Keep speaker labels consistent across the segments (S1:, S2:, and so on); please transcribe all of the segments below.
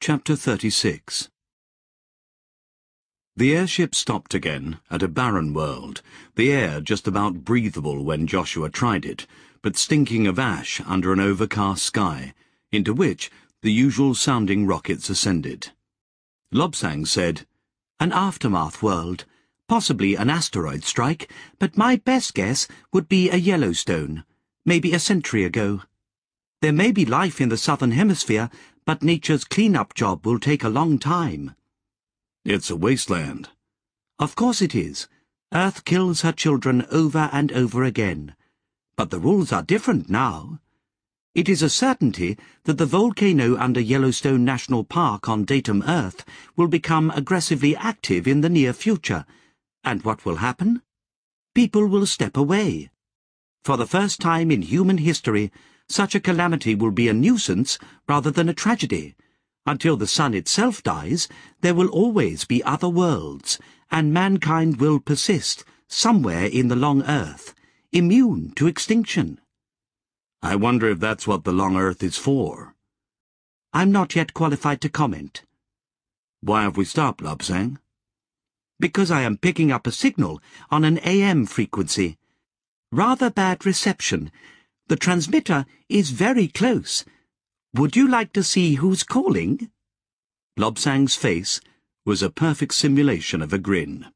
S1: Chapter 36. The airship stopped again at a barren world, the air just about breathable when Joshua tried it, but stinking of ash under an overcast sky, into which the usual-sounding rockets ascended. Lobsang said,
S2: "An aftermath world, possibly an asteroid strike, but my best guess would be a Yellowstone, maybe a century ago. There may be life in the southern hemisphere, but nature's clean-up job will take a long time."
S1: "It's a wasteland."
S2: "Of course it is. Earth kills her children over and over again. But the rules are different now. It is a certainty that the volcano under Yellowstone National Park on Datum Earth will become aggressively active in the near future. And what will happen? People will step away. For the first time in human history, such a calamity will be a nuisance rather than a tragedy. Until the sun itself dies, there will always be other worlds, and mankind will persist somewhere in the long Earth, immune to extinction."
S1: "I wonder if that's what the long Earth is for."
S2: "I'm not yet qualified to comment."
S1: "Why have we stopped, Lobsang?"
S2: "Because I am picking up a signal on an AM frequency. Rather bad reception. The transmitter is very close. Would you like to see who's calling?"
S1: Lobsang's face was a perfect simulation of a grin.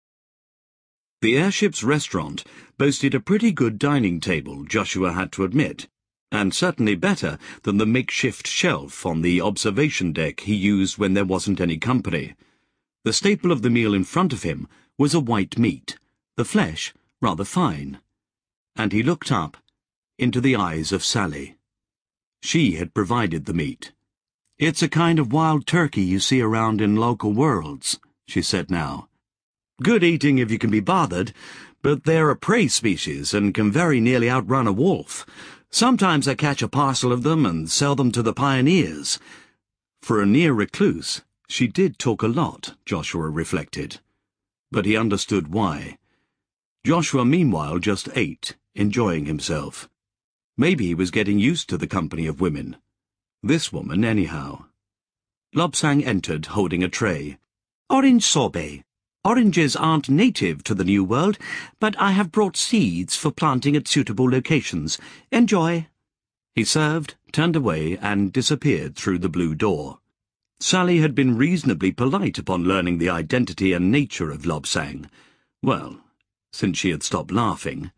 S1: The airship's restaurant boasted a pretty good dining table, Joshua had to admit, and certainly better than the makeshift shelf on the observation deck he used when there wasn't any company. The staple of the meal in front of him was a white meat, the flesh rather fine. And he looked up into the eyes of Sally. She had provided the meat. "It's a kind of wild turkey you see around in local worlds," she said now. "Good eating if you can be bothered, but they're a prey species and can very nearly outrun a wolf. Sometimes I catch a parcel of them and sell them to the pioneers." For a near recluse, she did talk a lot, Joshua reflected. But he understood why. Joshua meanwhile just ate, enjoying himself. Maybe he was getting used to the company of women. This woman, anyhow. Lobsang entered, holding a tray.
S2: "Orange sorbet. Oranges aren't native to the New World, but I have brought seeds for planting at suitable locations. Enjoy."
S1: He served, turned away, and disappeared through the blue door. Sally had been reasonably polite upon learning the identity and nature of Lobsang. Well, since she had stopped laughing.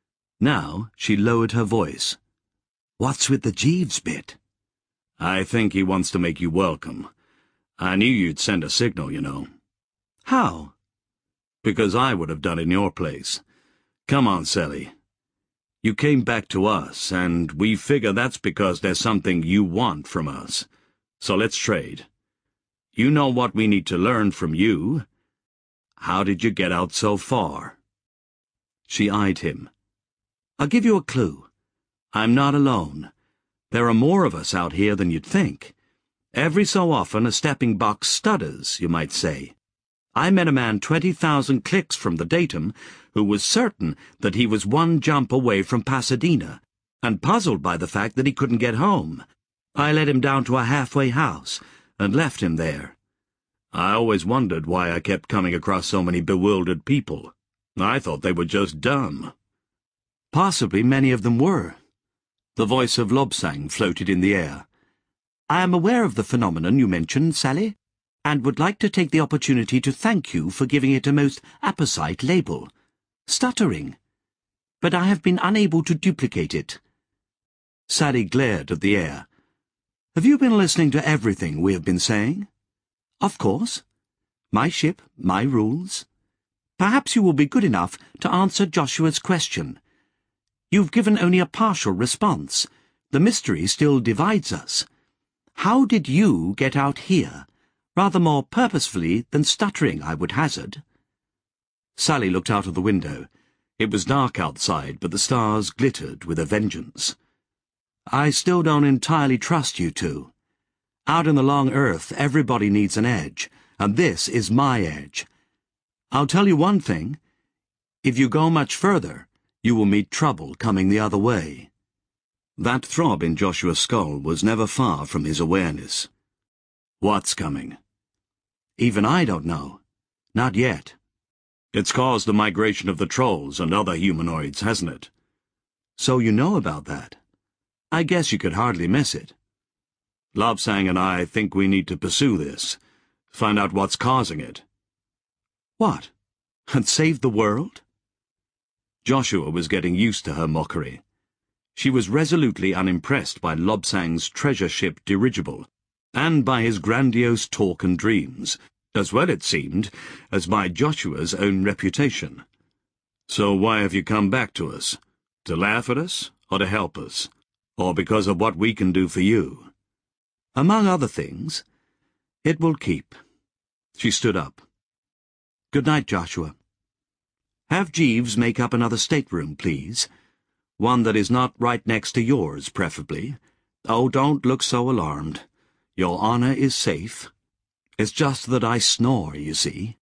S1: Now she lowered her voice.
S2: "What's with the Jeeves bit?"
S1: "I think he wants to make you welcome. I knew you'd send a signal, you know."
S2: "How?"
S1: "Because I would have done it in your place. Come on, Sally. You came back to us, and we figure that's because there's something you want from us. So let's trade. You know what we need to learn from you. How did you get out so far?" She eyed him.
S2: "I'll give you a clue. I'm not alone. There are more of us out here than you'd think. Every so often a stepping box stutters, you might say. I met a man 20,000 clicks from the datum who was certain that he was one jump away from Pasadena, and puzzled by the fact that he couldn't get home. I led him down to a halfway house and left him there. I always wondered why I kept coming across so many bewildered people. I thought they were just dumb." "Possibly many of them were." The voice of Lobsang floated in the air. "I am aware of the phenomenon you mentioned, Sally, and would like to take the opportunity to thank you for giving it a most apposite label. Stuttering. But I have been unable to duplicate it." Sally glared at the air. "Have you been listening to everything we have been saying?" "Of course. My ship, my rules. Perhaps you will be good enough to answer Joshua's question. You've given only a partial response. The mystery still divides us. How did you get out here? Rather more purposefully than stuttering, I would hazard."
S1: Sally looked out of the window. It was dark outside, but the stars glittered with a vengeance.
S2: "I still don't entirely trust you two. Out in the long Earth, everybody needs an edge, and this is my edge. I'll tell you one thing. If you go much further, you will meet trouble coming the other way." That throb in Joshua's skull was never far from his awareness.
S1: What's coming?
S2: Even I don't know. Not yet.
S1: It's caused the migration of the trolls and other humanoids, hasn't it?
S2: So you know about that. I guess you could hardly miss it.
S1: Lobsang and I think we need to pursue this. Find out what's causing it.
S2: What? And save the world?
S1: Joshua was getting used to her mockery. She was resolutely unimpressed by Lobsang's treasure ship dirigible, and by his grandiose talk and dreams, as well, it seemed, as by Joshua's own reputation. So why have you come back to us? To laugh at us, or to help us? Or because of what we can do for you?
S2: Among other things, it will keep.
S1: She stood up.
S2: Good night, Joshua. Have Jeeves make up another stateroom, please. One that is not right next to yours, preferably. Oh, don't look so alarmed. Your honor is safe. It's just that I snore, you see.